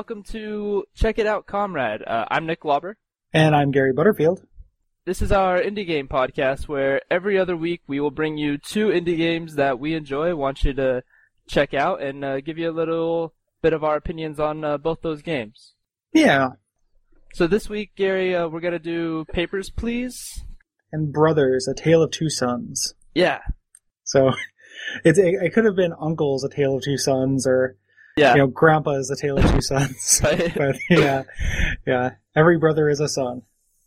welcome to Check It Out, Comrade. I'm Nick Lauber. And I'm Gary Butterfield. This is our indie game podcast where every other week we will bring you 2 indie games that we enjoy, want you to check out, and give you a little bit of our opinions on both those games. Yeah. So this week, Gary, we're going to do Papers, Please. And Brothers, A Tale of Two Sons. Yeah. So it could have been Uncle's A Tale of Two Sons, or Grandpa's A Tale of Two Sons. But yeah, every brother is a son.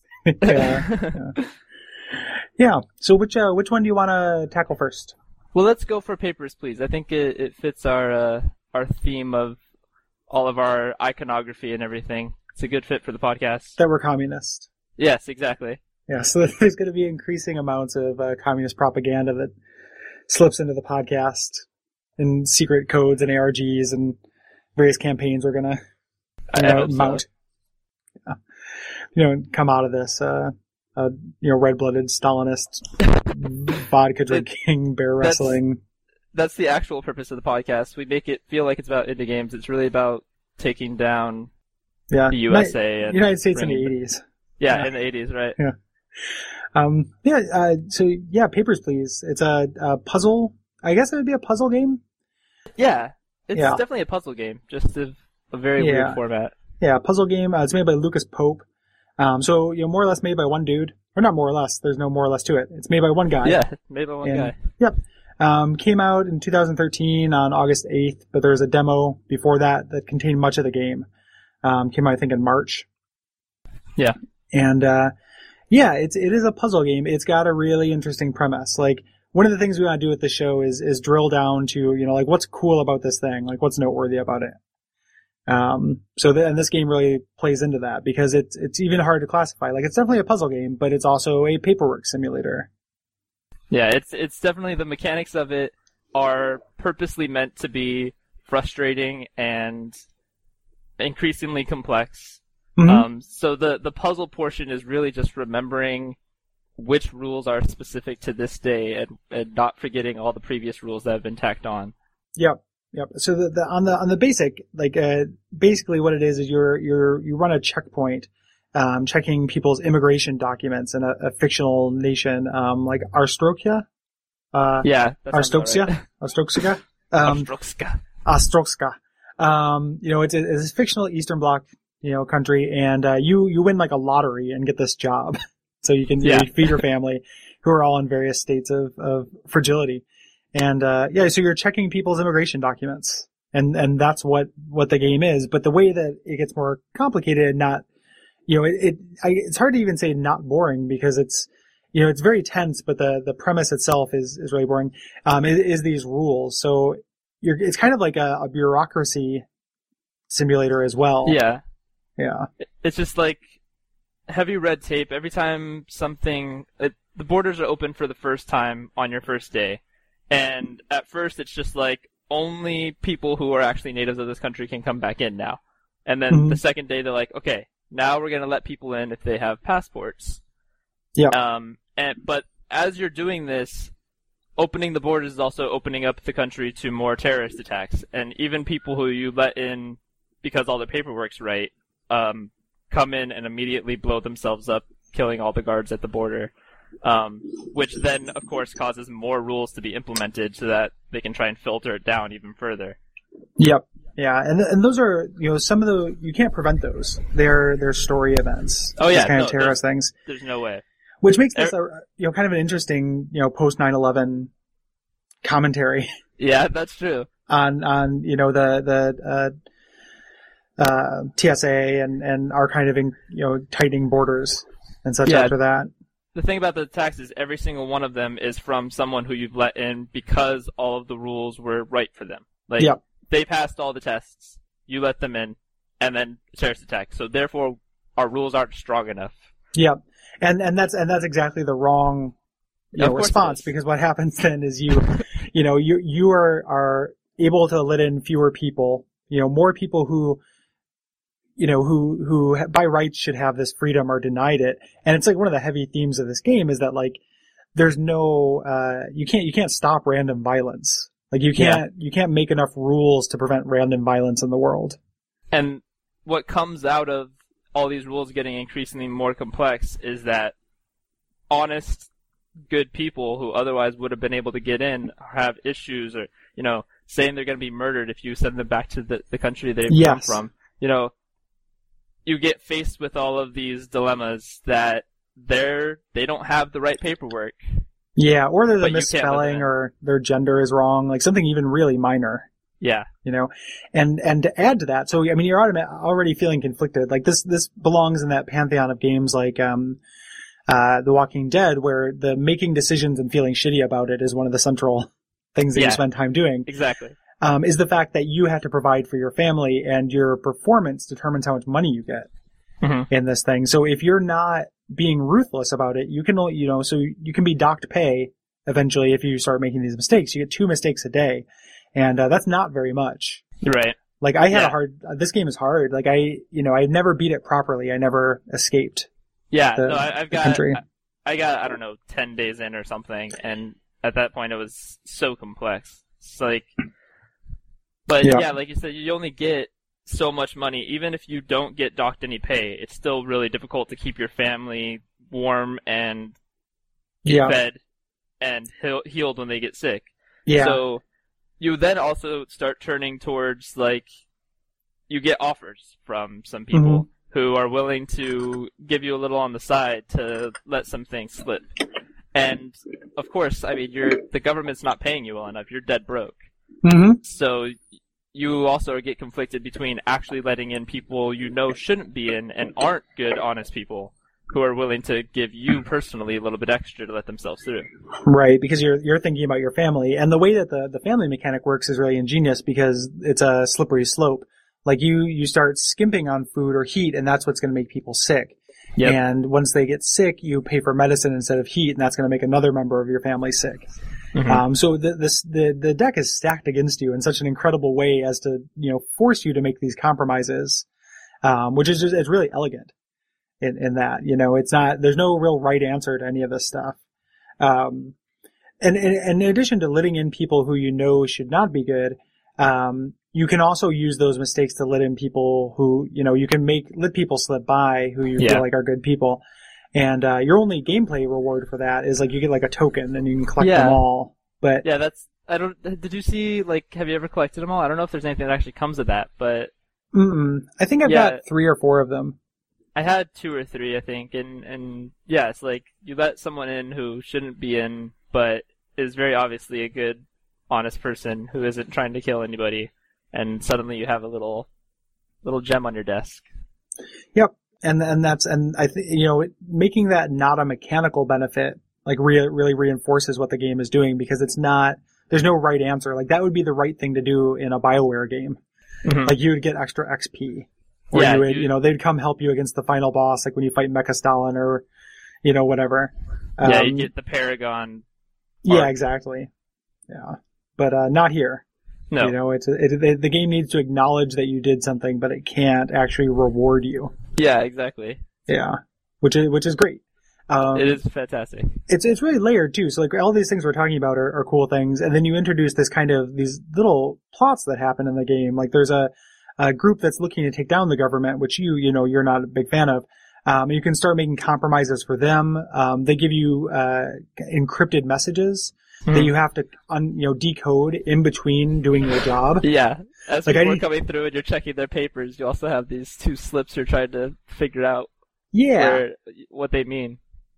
Yeah. So which one do you want to tackle first? Well, let's go for Papers, Please. I think it fits our theme of all of our iconography and everything. It's a good fit for the podcast. That we're communist. Yes, exactly. Yeah, so there's going to be increasing amounts of communist propaganda that slips into the podcast, and secret codes and ARGs and various campaigns we're going to mount. So. Yeah. Come out of this, red-blooded Stalinist, vodka drinking, bear wrestling. That's the actual purpose of the podcast. We make it feel like it's about indie games. It's really about taking down the USA and United States in the 80s. Yeah, in the 80s, right? Yeah. Papers, Please. It's a puzzle. I guess it would be a puzzle game. Yeah, it's definitely a puzzle game, just a very weird format. Yeah, puzzle game. It's made by Lucas Pope. So more or less made by one dude, or not more or less. There's no more or less to it. It's made by one guy. Yeah, made by one guy. Yep. Came out in 2013 on August 8th, but there was a demo before that contained much of the game. Came out, I think, in March. Yeah. And, it is a puzzle game. It's got a really interesting premise. Like, one of the things we want to do with the show is drill down to, what's cool about this thing? Like, what's noteworthy about it? And this game really plays into that because it's even hard to classify. Like, it's definitely a puzzle game, but it's also a paperwork simulator. Yeah, it's definitely, the mechanics of it are purposely meant to be frustrating and increasingly complex. Mm-hmm. So the puzzle portion is really just remembering which rules are specific to this day and not forgetting all the previous rules that have been tacked on. Yep. So on the basic, basically what it is you run a checkpoint, checking people's immigration documents in a fictional nation, like Arstotzka. Arstotzka. Arstotzka. Arstotzka. It's a fictional Eastern Bloc, country, and you win like a lottery and get this job, so you can feed your family, who are all in various states of fragility. And, so you're checking people's immigration documents. And that's what the game is. But the way that it gets more complicated and not, it's hard to even say not boring because it's very tense, but the premise itself is really boring, is these rules. So it's kind of like a bureaucracy simulator as well. Yeah. Yeah. It's just like heavy red tape. Every time the borders are open for the first time on your first day. And at first, it's just like only people who are actually natives of this country can come back in now. And then the second day, they're like, okay, now we're going to let people in if they have passports. Yeah. But as you're doing this, opening the borders is also opening up the country to more terrorist attacks. And even people who you let in because all their paperwork's right, come in and immediately blow themselves up, killing all the guards at the border. Which then, of course, causes more rules to be implemented so that they can try and filter it down even further. Yep. Yeah, and those are, some of you can't prevent those. They're story events. Oh yeah, kind of terrorist things. There's no way. Which makes this kind of an interesting, post 9/11 commentary. Yeah, that's true. On the TSA and our kind of tightening borders and such after that. The thing about the attacks is every single one of them is from someone who you've let in because all of the rules were right for them. Like, they passed all the tests, you let them in, and then terrorist attack. So therefore, our rules aren't strong enough. Yeah, and that's exactly the wrong response, because what happens then is you are able to let in fewer people, more people who by rights should have this freedom are denied it. And it's like one of the heavy themes of this game is that there's no, you can't stop random violence. Like you can't make enough rules to prevent random violence in the world. And what comes out of all these rules getting increasingly more complex is that honest, good people who otherwise would have been able to get in have issues, or saying they're going to be murdered if you send them back to the country they've come from. You get faced with all of these dilemmas that they don't have the right paperwork. Yeah, or there's a misspelling, or their gender is wrong, like something even really minor. Yeah. And to add to that, so I mean, you're already feeling conflicted. Like this belongs in that pantheon of games like The Walking Dead, where the making decisions and feeling shitty about it is one of the central things that you spend time doing. Exactly. Is the fact that you have to provide for your family, and your performance determines how much money you get in this thing. So if you're not being ruthless about it, you can, so you can be docked pay eventually if you start making these mistakes. You get 2 mistakes a day, and that's not very much. Right. Like I had this game is hard. Like I never beat it properly. I never escaped. Yeah, I've got, I got, I don't know, 10 days in or something, and at that point it was so complex. It's like, but like you said, you only get so much money. Even if you don't get docked any pay, it's still really difficult to keep your family warm and fed and healed when they get sick. Yeah. So you then also start turning towards, like, you get offers from some people who are willing to give you a little on the side to let some things slip. And, of course, I mean, the government's not paying you well enough. You're dead broke. So you also get conflicted between actually letting in people shouldn't be in and aren't good, honest people who are willing to give you personally a little bit extra to let themselves through. Right, because you're thinking about your family. And the way that the family mechanic works is really ingenious because it's a slippery slope. Like you start skimping on food or heat, and that's what's going to make people sick. Yep. And once they get sick, you pay for medicine instead of heat, and that's going to make another member of your family sick. So the deck is stacked against you in such an incredible way as to force you to make these compromises, which is it's really elegant in that it's not, there's no real right answer to any of this stuff. And in addition to letting in people who should not be good, you can also use those mistakes to let in people who you can let people slip by who you feel like are good people. And your only gameplay reward for that is like you get like a token and you can collect them all. But did you see, like, have you ever collected them all? I don't know if there's anything that actually comes of that, but I think I've got 3 or 4 of them. I had 2 or 3, I think, and it's like you let someone in who shouldn't be in, but is very obviously a good, honest person who isn't trying to kill anybody, and suddenly you have a little gem on your desk. Yep. And I think, making that not a mechanical benefit, like really reinforces what the game is doing, because there's no right answer. Like that would be the right thing to do in a BioWare game. Like you would get extra XP. Or they'd come help you against the final boss, like when you fight Mecha Stalin or, whatever. You get the Paragon. Yeah, exactly. Yeah. But, not here. No. The game needs to acknowledge that you did something, but it can't actually reward you. Yeah, exactly. Yeah. Which is great. It is fantastic. It's really layered too. So like all these things we're talking about are cool things. And then you introduce these little plots that happen in the game. Like there's a group that's looking to take down the government, which you're not a big fan of. You can start making compromises for them. They give you, encrypted messages that you have to, decode in between doing your job. Yeah. As people are coming through and you're checking their papers, you also have these 2 slips you're trying to figure out what they mean.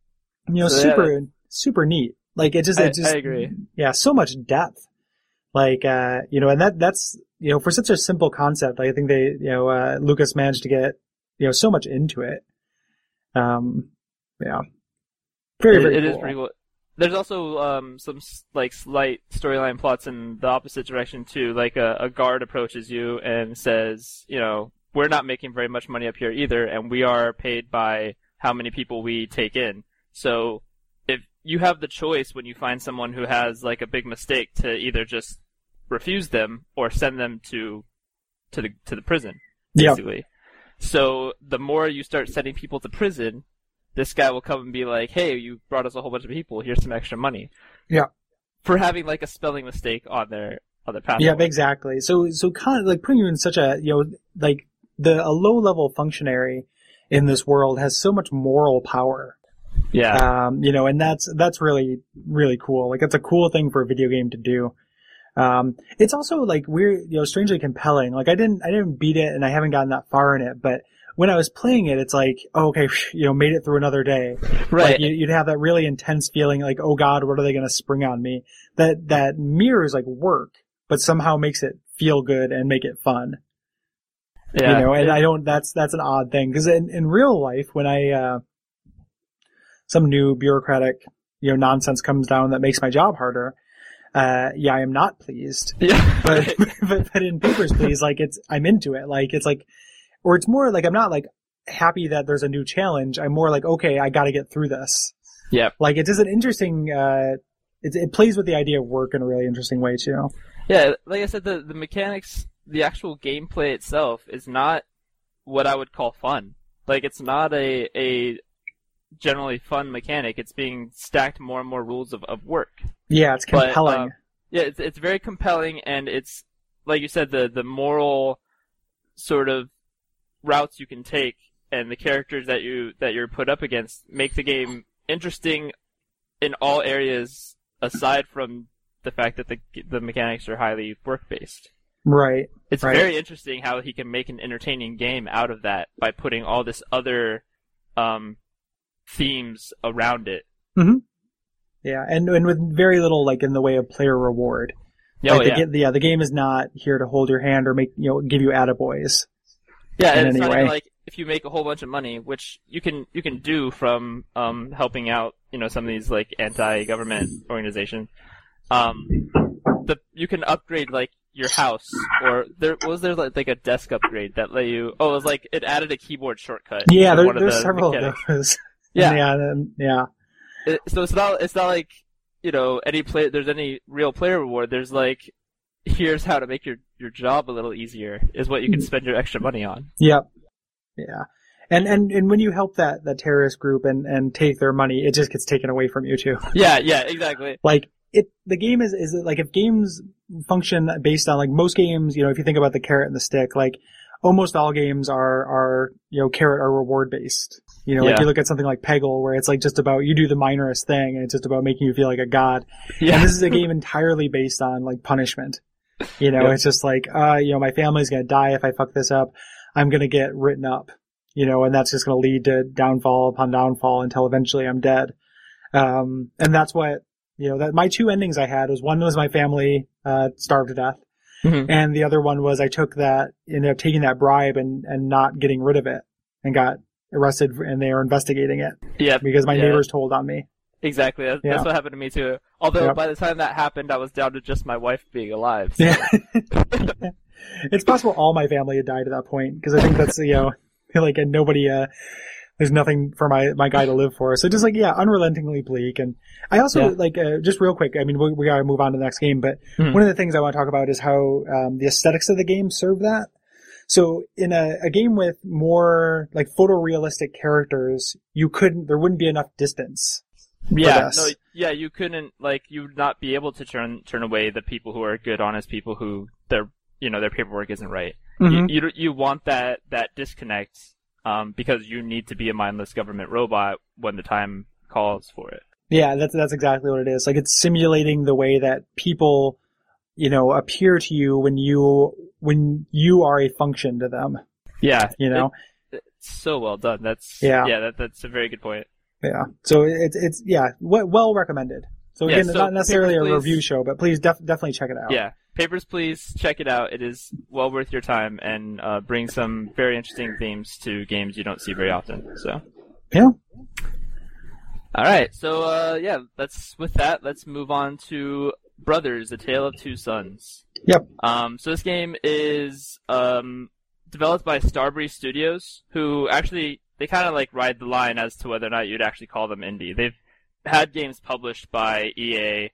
Super neat. Like it just, I agree. Yeah, so much depth. Like, and that's, for such a simple concept, I think they, Lucas managed to get, so much into it. Yeah. Very cool. It is pretty cool. There's also some like slight storyline plots in the opposite direction too. Like a guard approaches you and says, we're not making very much money up here either, and we are paid by how many people we take in. So if you have the choice when you find someone who has like a big mistake to either just refuse them or send them to the prison, basically. Yep. So the more you start sending people to prison, this guy will come and be like, hey, you brought us a whole bunch of people, here's some extra money. Yeah. For having like a spelling mistake on their path. Yeah, exactly. So kind of like putting you in such a, like a low-level functionary in this world has so much moral power. Yeah. And that's really, really cool. Like, it's a cool thing for a video game to do. It's also like weird, strangely compelling. Like, I didn't beat it and I haven't gotten that far in it, but when I was playing it, it's like, oh, okay, made it through another day. Right. Like, you'd have that really intense feeling like, oh God, what are they going to spring on me? That mirrors like work, but somehow makes it feel good and make it fun. Yeah. And that's an odd thing. Cause in real life, when some new bureaucratic, nonsense comes down that makes my job harder, I am not pleased. Yeah. But in Papers, Please, like, I'm into it. Like, it's like, or it's more like I'm not like happy that there's a new challenge. I'm more like, okay, I got to get through this. Yep. Like, it is an interesting. It plays with the idea of work in a really interesting way too. Yeah, like I said, the mechanics, the actual gameplay itself is not what I would call fun. Like, it's not a generally fun mechanic. It's being stacked more and more rules of work. Yeah, it's compelling. It's very compelling, and it's like you said, the moral sort of routes you can take and the characters that you're put up against make the game interesting in all areas aside from the fact that the mechanics are highly work based. Right. It's right. very interesting how he can make an entertaining game out of that by putting all this other themes around it. Mm-hmm. Yeah, and with very little like in the way of player reward. Oh, like, yeah. The game is not here to hold your hand or make give you attaboys. Yeah, and it's not even like if you make a whole bunch of money, which you can do from helping out some of these like anti-government organizations. You can upgrade like your house, or there like a desk upgrade that let you. Oh, it was like it added a keyboard shortcut. Yeah, there's several of those. Yeah, yeah. So it's not like there's any real player reward. There's like, here's how to make your job a little easier is what you can spend your extra money on. Yep. Yeah. And when you help that terrorist group and take their money, it just gets taken away from you too. Yeah, exactly. Like the game is like if games function based on like most games, if you think about the carrot and the stick, like almost all games are carrot or reward based. Like you look at something like Peggle where it's like just about you do the minorest thing and it's just about making you feel like a god. Yeah. And this is a game entirely based on like punishment. It's just like, my family's gonna die if I fuck this up. I'm gonna get written up. And that's just gonna lead to downfall upon downfall until eventually I'm dead. And that's what, that my two endings I had was one was my family, starved to death. Mm-hmm. And the other one was I ended up taking that bribe and not getting rid of it and got arrested and they were investigating it. Yeah. Because my neighbors told on me. Exactly. That's what happened to me too. Although by the time that happened, I was down to just my wife being alive. So. Yeah. It's possible all my family had died at that point because I think that's, like and nobody, there's nothing for my guy to live for. So just like, unrelentingly bleak. And I also just real quick, I mean, we gotta move on to the next game, but one of the things I want to talk about is how, the aesthetics of the game serve that. So in a game with more like photorealistic characters, there wouldn't be enough distance. You couldn't you would not be able to turn away the people who are good, honest people who their paperwork isn't right. Mm-hmm. You want that disconnect, because you need to be a mindless government robot when the time calls for it. Yeah, that's exactly what it is. Like it's simulating the way that people, appear to you when you are a function to them. Yeah. It's so well done. That's a very good point. Yeah. So it's well recommended. So again, it's not necessarily a review show, but please definitely check it out. Yeah. Papers, Please, check it out. It is well worth your time and brings some very interesting themes to games you don't see very often. So. Yeah. All right. So let's move on to Brothers: A Tale of Two Sons. Yep. So this game is developed by Starbreeze Studios, who actually they kind of like ride the line as to whether or not you'd actually call them indie. They've had games published by EA.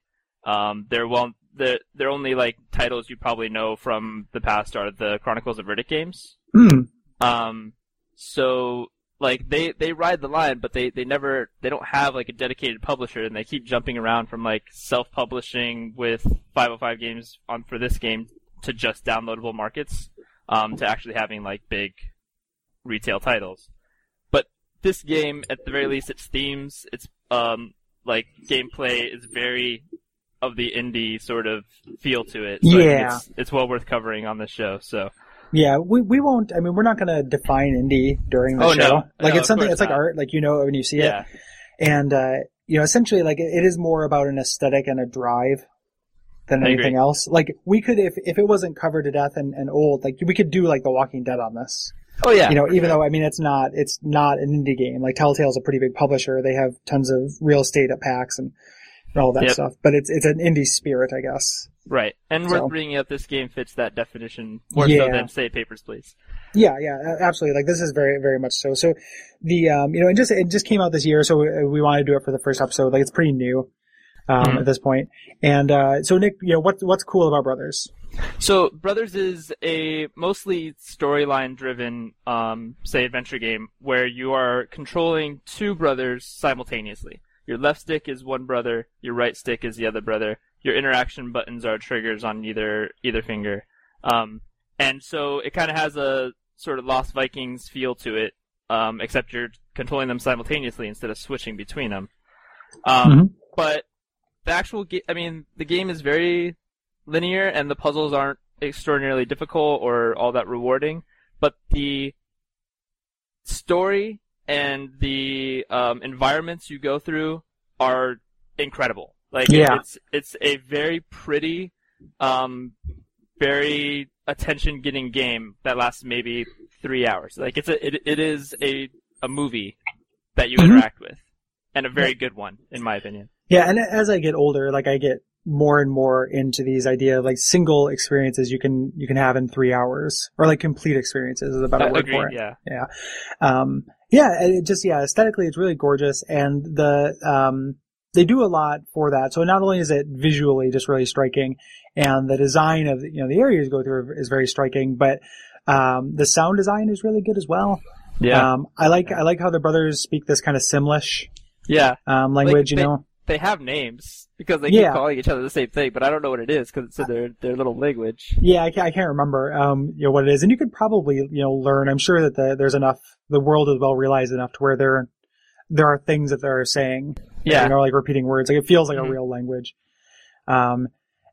They're only like titles you probably know from the past are the Chronicles of Riddick games. Mm. So like they ride the line, but they don't have like a dedicated publisher, and they keep jumping around from like self-publishing with 505 games for this game to just downloadable markets, to actually having like big retail titles. But this game, at the very least, its themes, its like gameplay is very of the indie sort of feel to it. So I think it's well worth covering on this show. So yeah, we won't. I mean, we're not going to define indie during the show. Like it's something. It's like art. Like when you see it, and essentially, like it is more about an aesthetic and a drive than anything else. Like we could, if it wasn't covered to death and old, like we could do like The Walking Dead on this. Oh yeah. Even though I mean it's not an indie game. Like Telltale's a pretty big publisher. They have tons of real estate at PAX and all that stuff. But it's an indie spirit, I guess. Right. And worth bringing up, this game fits that definition more so than, say, Papers, Please. Yeah, absolutely. Like this is very, very much so. So the it just came out this year, so we wanted to do it for the first episode. Like it's pretty new at this point. And so Nick, what's cool about Brothers? So Brothers is a mostly storyline driven say adventure game where you are controlling two brothers simultaneously. Your left stick is one brother, your right stick is the other brother. Your interaction buttons are triggers on either finger. And so it kind of has a sort of Lost Vikings feel to it, except you're controlling them simultaneously instead of switching between them. But the actual the game is very linear and the puzzles aren't extraordinarily difficult or all that rewarding, but the story and the environments you go through are incredible. Like it's a very pretty, very attention-getting game that lasts maybe 3 hours. Like it is a movie that you interact with, and a very good one, in my opinion. Yeah, and as I get older, like I get more and more into these idea of like single experiences you can have in 3 hours, or like complete experiences is a better word for it. Aesthetically it's really gorgeous, and they do a lot for that. So not only is it visually just really striking, and the design of the areas you go through is very striking, but the sound design is really good as well. Yeah. I like how the brothers speak this kind of Simlish language. They have names because they keep calling each other the same thing, but I don't know what it is because it's in their little language. Yeah, I can't remember what it is, and you could probably learn. I'm sure that there's enough. The world is well realized enough to where there are things that they're saying. Yeah, like repeating words. Like it feels like a real language. And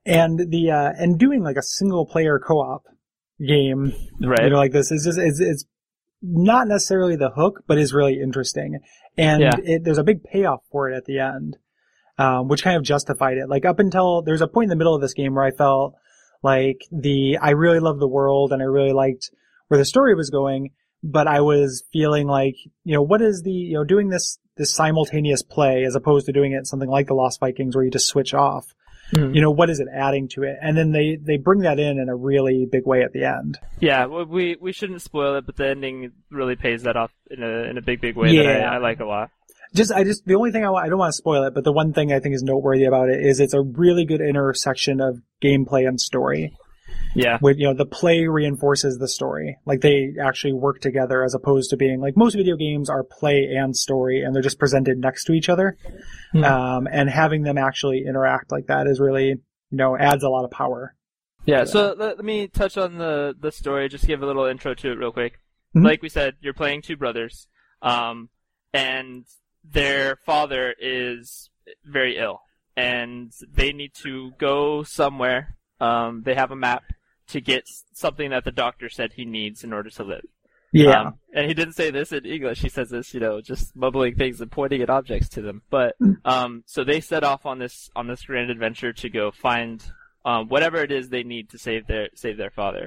doing like a single player co-op game, right? Like this is just it's not necessarily the hook, but is really interesting. And there's a big payoff for it at the end. Which kind of justified it. Like up until there's a point in the middle of this game where I felt like I really loved the world and I really liked where the story was going, but I was feeling like, what is doing this simultaneous play as opposed to doing it something like the Lost Vikings where you just switch off. What is it adding to it? And then they bring that in a really big way at the end. Yeah, well, we shouldn't spoil it, but the ending really pays that off in a big way that I like a lot. The only thing I don't want to spoil it, but the one thing I think is noteworthy about it is it's a really good intersection of gameplay and story. Yeah. With, the play reinforces the story. Like they actually work together as opposed to being like most video games are play and story and they're just presented next to each other. And having them actually interact like that is really, adds a lot of power. Yeah. So let me touch on the story, just give a little intro to it real quick. Like we said, you're playing two brothers. And their father is very ill, and they need to go somewhere. They have a map to get something that the doctor said he needs in order to live. Yeah. And he didn't say this in English. He says this, just mumbling things and pointing at objects to them. But so they set off on this grand adventure to go find whatever it is they need to save their father.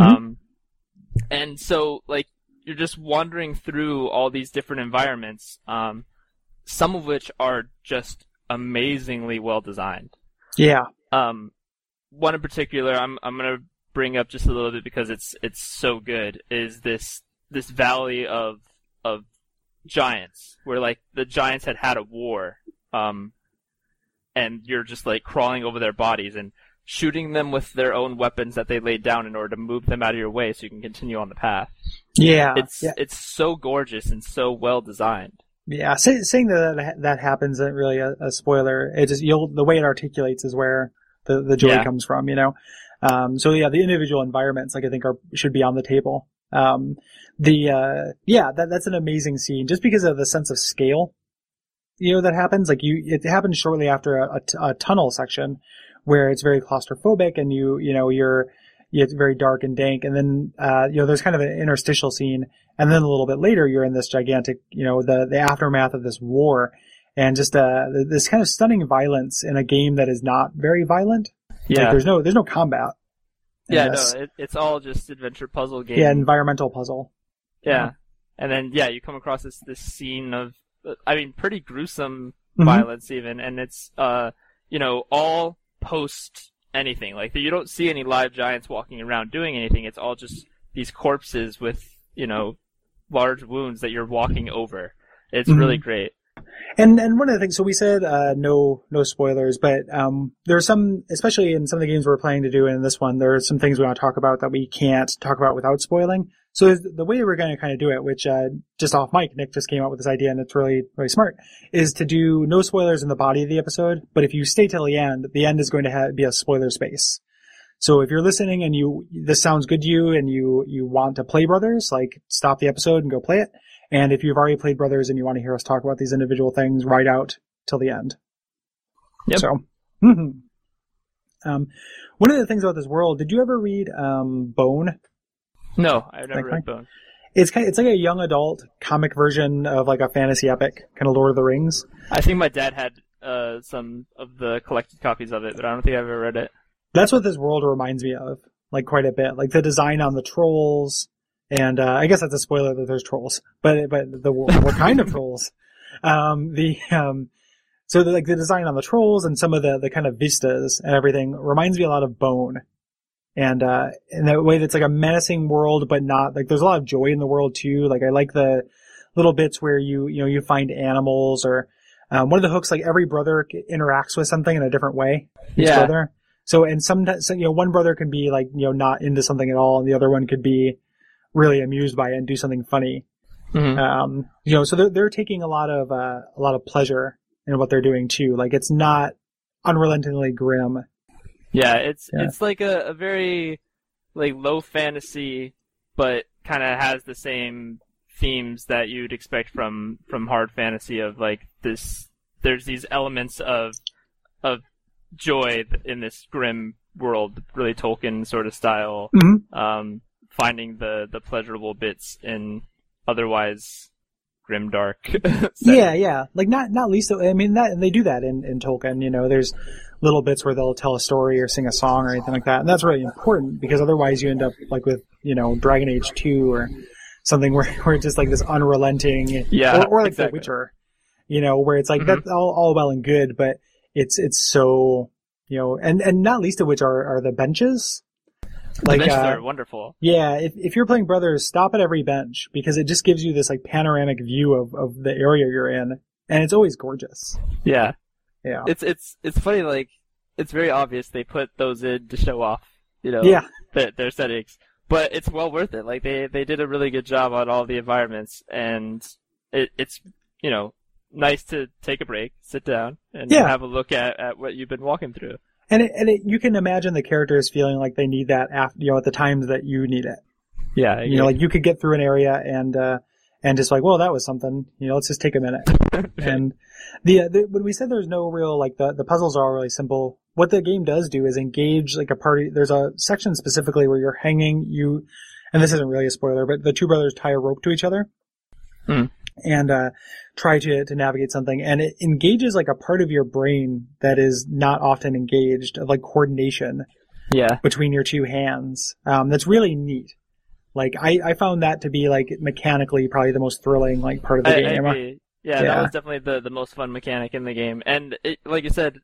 And so like you're just wandering through all these different environments. Some of which are just amazingly well designed. Yeah. One in particular, I'm gonna bring up just a little bit because it's so good. Is this valley of giants where like the giants had a war, and you're just like crawling over their bodies and shooting them with their own weapons that they laid down in order to move them out of your way so you can continue on the path. Yeah. It's so gorgeous and so well designed. Yeah, saying that happens isn't really a spoiler. It just the way it articulates is where the joy comes from, So the individual environments I think should be on the table. That's an amazing scene just because of the sense of scale, that happens. Like it happens shortly after a tunnel section where it's very claustrophobic and it's very dark and dank. And then, there's kind of an interstitial scene. And then a little bit later, you're in this gigantic, the aftermath of this war and just, this kind of stunning violence in a game that is not very violent. Yeah. Like there's no combat. Yeah, it's all just adventure puzzle game. Yeah, environmental puzzle. Yeah. And then, you come across this scene of, pretty gruesome violence even, and it's, all post anything. Like, you don't see any live giants walking around doing anything. It's all just these corpses with, large wounds that you're walking over. It's really great. And one of the things, so we said no spoilers, but there are some, especially in some of the games we're planning to do, and in this one, there are some things we want to talk about that we can't talk about without spoiling. So the way we're going to kind of do it, which just off mic, Nick just came up with this idea, and it's really, really smart, is to do no spoilers in the body of the episode, but if you stay till the end is going to be a spoiler space. So if you're listening and this sounds good to you and you want to play Brothers, like stop the episode and go play it. And if you've already played Brothers and you want to hear us talk about these individual things, ride out till the end. Yep. So, one of the things about this world, did you ever read Bone? No, I've never read Bone. It's like a young adult comic version of like a fantasy epic, kind of Lord of the Rings. I think my dad had some of the collected copies of it, but I don't think I've ever read it. That's what this world reminds me of, like quite a bit. Like the design on the trolls, and I guess that's a spoiler that there's trolls, but what kind of trolls? So the design on the trolls and some of the kind of vistas and everything reminds me a lot of Bone. And in that way that's like a menacing world, but not like there's a lot of joy in the world too. Like I like the little bits where you find animals or one of the hooks, like every brother interacts with something in a different way. Each brother. So, and sometimes, one brother can be like, not into something at all, and the other one could be really amused by it and do something funny. Mm-hmm. So they're taking a lot of pleasure in what they're doing too. Like it's not unrelentingly grim. Yeah, it's like a very like low fantasy, but kind of has the same themes that you'd expect from hard fantasy of like this. There's these elements of joy in this grim world, really Tolkien sort of style. Mm-hmm. Finding the pleasurable bits in otherwise grim dark. Yeah. Like not least. I mean that they do that in Tolkien. There's little bits where they'll tell a story or sing a song or anything like that, and that's really important because otherwise you end up like with Dragon Age 2 or something where it's just like this unrelenting. Or like exactly. The Witcher. Where it's like that's all well and good, but it's so and not least of which are the benches. Like, the benches are wonderful. Yeah, if you're playing Brothers, stop at every bench because it just gives you this like panoramic view of the area you're in, and it's always gorgeous. Yeah. Yeah. It's funny, like it's very obvious they put those in to show off, their settings, but it's well worth it. Like they did a really good job on all the environments, and it's nice to take a break, sit down, and have a look at what you've been walking through. And you can imagine the characters feeling like they need that after, at the times that you need it. Yeah. Like you could get through an area and just like, well, that was something, let's just take a minute. And when we said there's no real, like the puzzles are all really simple, what the game does do is engage like a party. There's a section specifically where you're hanging, and this isn't really a spoiler, but the two brothers tie a rope to each other. And try to navigate something, and it engages like a part of your brain that is not often engaged, of like coordination between your two hands. That's really neat. Like I found that to be like mechanically probably the most thrilling like part of the game. I agree. Yeah, that was definitely the most fun mechanic in the game, and like you said,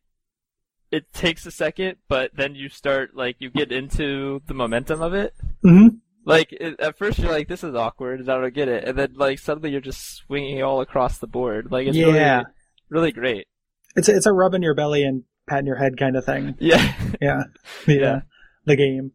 it takes a second, but then you start like you get into the momentum of it. Mm-hmm. Like, at first you're like, this is awkward, and I don't get it. And then, like, suddenly you're just swinging all across the board. Like, it's really, really great. It's a rub in your belly and pat in your head kind of thing. Yeah. The game.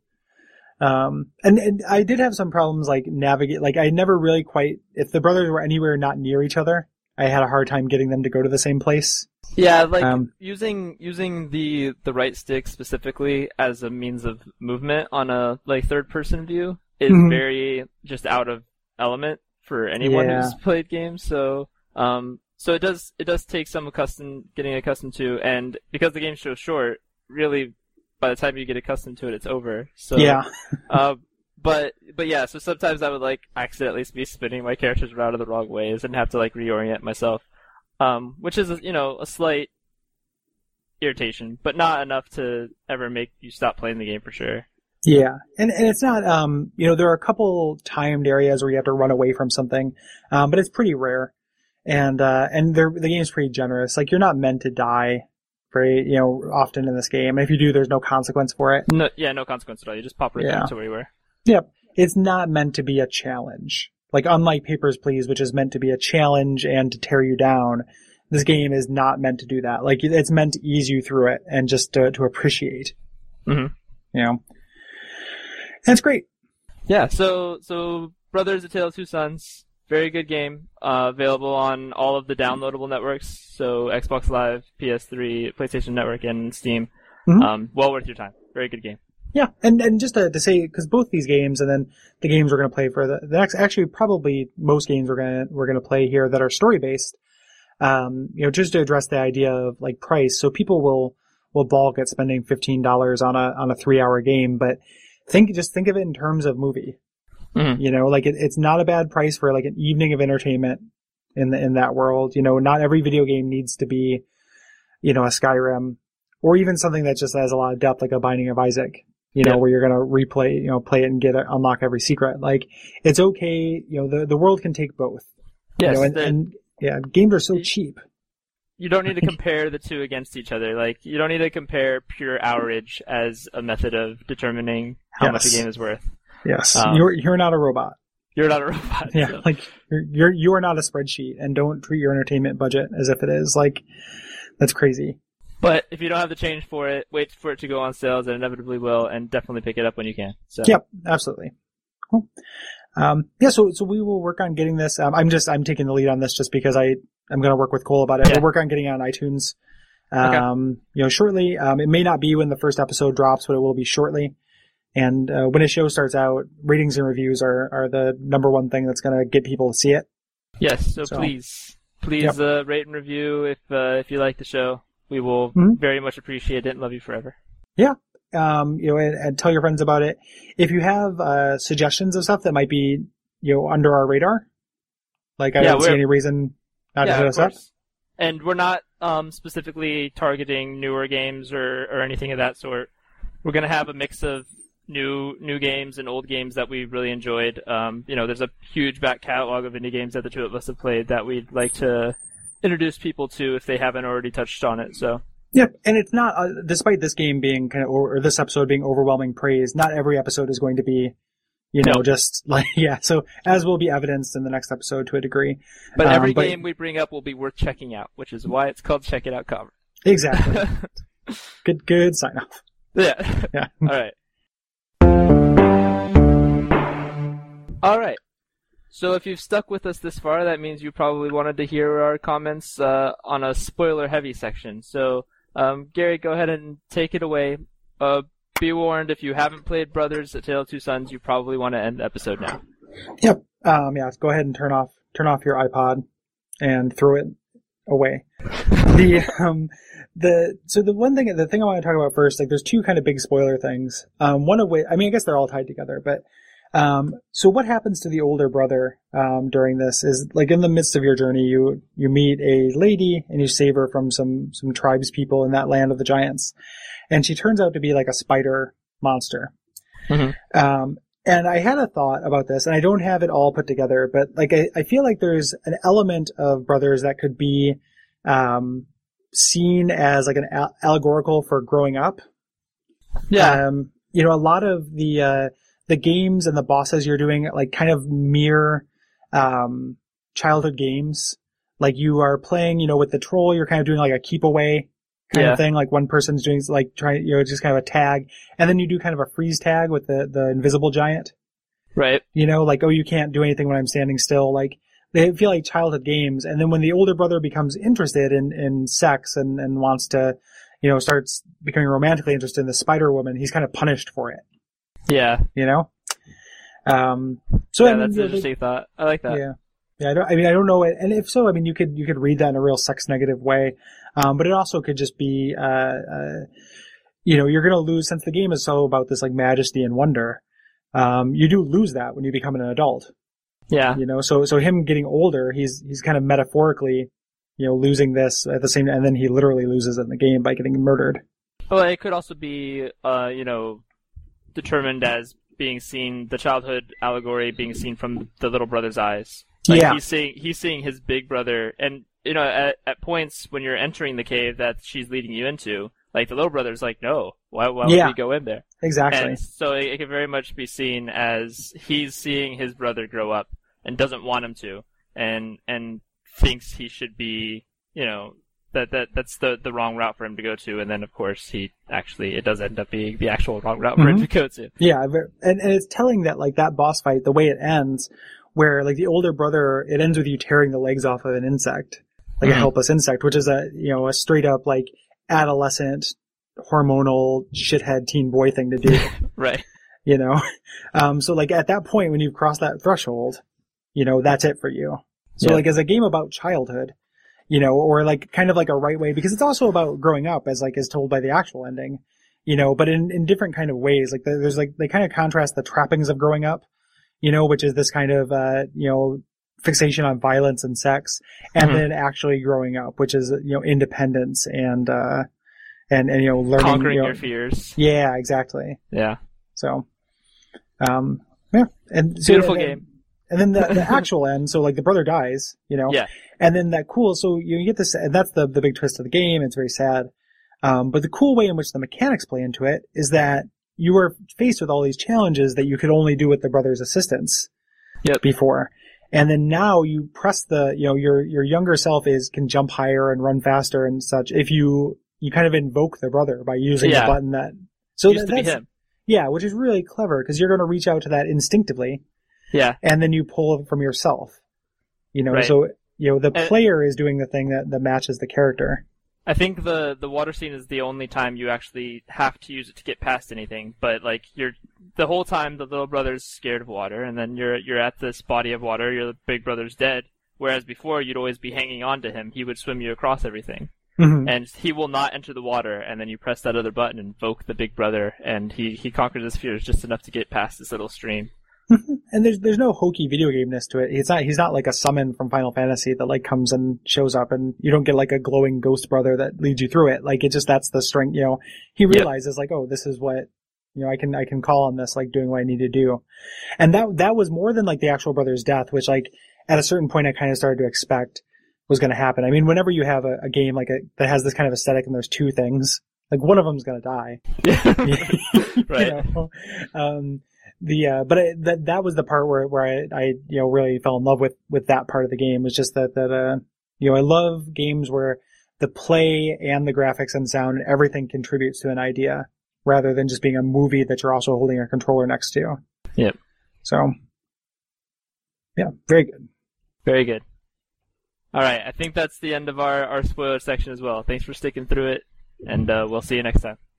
And I did have some problems, like, I never really quite, if the brothers were anywhere not near each other, I had a hard time getting them to go to the same place. Yeah, like, using the right stick specifically as a means of movement on a, like, third-person view is very just out of element for anyone who's played games. So it does take some getting accustomed to, and because the game's so short, really by the time you get accustomed to it, it's over. So yeah. But yeah, so sometimes I would like accidentally be spinning my characters around in the wrong ways and have to like reorient myself, which is a slight irritation, but not enough to ever make you stop playing the game for sure. Yeah, and it's not there are a couple timed areas where you have to run away from something, but it's pretty rare, and the game's pretty generous. Like you're not meant to die very often in this game, and if you do, there's no consequence for it. No consequence at all. You just pop right back to where you were. Yep, it's not meant to be a challenge. Like unlike Papers, Please, which is meant to be a challenge and to tear you down, this game is not meant to do that. Like it's meant to ease you through it and just to appreciate. Mm-hmm. That's great. Yeah, so Brothers: A Tale of Two Sons, very good game. Available on all of the downloadable networks, so Xbox Live, PS3, PlayStation Network, and Steam. Mm-hmm. Well worth your time. Very good game. Yeah, and just to say, because both these games and then the games we're going to play for the next, actually probably most games we're going to play here that are story based. Just to address the idea of like price, so people will balk at spending $15 on a 3-hour game, but think of it in terms of movie. Mm-hmm. Like it's not a bad price for like an evening of entertainment in that world. Not every video game needs to be, a Skyrim or even something that just has a lot of depth, like a Binding of Isaac. Where you're gonna replay, play it and unlock every secret. Like it's okay. The world can take both. Yes, games are so cheap. You don't need to compare the two against each other. Like, you don't need to compare pure hourage as a method of determining how much a game is worth. Yes. You're not a robot. You're not a robot. Yeah. So. Like, you are not a spreadsheet, and don't treat your entertainment budget as if it is. Like, that's crazy. But if you don't have the change for it, wait for it to go on sales, and inevitably will, and definitely pick it up when you can. So. Yep. Absolutely. Cool. So we will work on getting this. I'm taking the lead on this just because I'm going to work with Cole about it. Yeah. We'll work on getting it on iTunes, shortly. It may not be when the first episode drops, but it will be shortly. And, when a show starts out, ratings and reviews are the number one thing that's going to get people to see it. Yes. So please, yep. Rate and review if you like the show. We will very much appreciate it and love you forever. Yeah. And tell your friends about it. If you have suggestions of stuff that might be, under our radar, like I don't see any reason not to hit us up. And we're not specifically targeting newer games or anything of that sort. We're going to have a mix of new games and old games that we really enjoyed. There's a huge back catalog of indie games that the two of us have played that we'd like to introduce people to if they haven't already touched on it. So. Yep, and it's not, despite this game being or this episode being overwhelming praise, not every episode is going to be, just like, so as will be evidenced in the next episode to a degree. But every game we bring up will be worth checking out, which is why it's called Check It Out Cover. Exactly. Good sign off. Yeah. Yeah. All right. So if you've stuck with us this far, that means you probably wanted to hear our comments on a spoiler-heavy section. So, Gary, go ahead and take it away. Be warned, if you haven't played Brothers: A Tale of Two Sons, you probably want to end the episode now. Yep. Go ahead and turn off your iPod and throw it away. The thing I want to talk about first, like, there's two kind of big spoiler things. One of which, I guess they're all tied together, but so what happens to the older brother during this is, like, in the midst of your journey, you meet a lady and you save her from some tribes people in that land of the giants, and she turns out to be like a spider monster. Mm-hmm. And I had a thought about this, and I don't have it all put together, but like I feel like there's an element of Brothers that could be seen as like an allegorical for growing up. Yeah. A lot of the games and the bosses you're doing, like, kind of mirror childhood games. Like, you are playing, with the troll, you're kind of doing like a keep away kind of thing. Like, one person's doing like trying, just kind of a tag, and then you do kind of a freeze tag with the invisible giant. Right. Like, oh, you can't do anything when I'm standing still. Like, they feel like childhood games. And then when the older brother becomes interested in sex and wants to, starts becoming romantically interested in the Spider Woman, he's kind of punished for it. Yeah. So yeah, I mean, that's an interesting thought. I like that. Yeah. Yeah, I don't know it, and if so, I mean, you could read that in a real sex negative way, but it also could just be, you're going to lose, since the game is so about this like majesty and wonder. You do lose that when you become an adult. Yeah. So him getting older, he's kind of metaphorically, losing this at the same, and then he literally loses it in the game by getting murdered. Well, it could also be, determined as being seen, the childhood allegory being seen from the little brother's eyes. Like, yeah. He's seeing his big brother, and, at points when you're entering the cave that she's leading you into, like, the little brother's like, no, why would we go in there? Exactly. And so it could very much be seen as he's seeing his brother grow up and doesn't want him to, and thinks he should be, that's the wrong route for him to go to, and then of course it does end up being the actual wrong route for him to go to. Yeah, and it's telling that like that boss fight, the way it ends, where like the older brother, it ends with you tearing the legs off of an insect, like a helpless insect, which is a straight up like adolescent hormonal shithead teen boy thing to do. Right. So like at that point when you've crossed that threshold, that's it for you. So like as a game about childhood, or like kind of like a right way, because it's also about growing up as like is told by the actual ending, but in different kind of ways. Like there's like, they kind of contrast the trappings of growing up, which is this kind of, fixation on violence and sex, and then actually growing up, which is, independence and learning. Conquering your fears. Yeah, exactly. Yeah. So, yeah. And so, beautiful game. And then the actual end, so like the brother dies, Yeah. And then so you get this, and that's the big twist of the game. It's very sad. But the cool way in which the mechanics play into it is that you were faced with all these challenges that you could only do with the brother's assistance. Before. And then now you press your younger self can jump higher and run faster and such if you kind of invoke the brother by using the button that, so used to be him. Yeah, which is really clever because you're going to reach out to that instinctively. Yeah. And then you pull it from yourself. Right. So, the player is doing the thing that matches the character. I think the water scene is the only time you actually have to use it to get past anything, but like the whole time the little brother's scared of water, and then you're at this body of water, your big brother's dead, whereas before you'd always be hanging on to him, he would swim you across everything. Mm-hmm. And he will not enter the water, and then you press that other button and invoke the big brother, and he conquers his fears just enough to get past this little stream. And there's no hokey video game-ness to it. He's not like a summon from Final Fantasy that like comes and shows up, and you don't get like a glowing ghost brother that leads you through it. Like that's the strength, he realizes like, oh, this is what, I can call on this, like doing what I need to do. And that was more than like the actual brother's death, which like at a certain point I kind of started to expect was going to happen. I mean, whenever you have a game like that has this kind of aesthetic and there's two things, like one of them's going to die. Right. That was the part where I really fell in love with that part of the game, was just that I love games where the play and the graphics and sound and everything contributes to an idea rather than just being a movie that you're also holding a controller next to. Yep. So, yeah, very good. Very good. All right, I think that's the end of our spoiler section as well. Thanks for sticking through it, and we'll see you next time.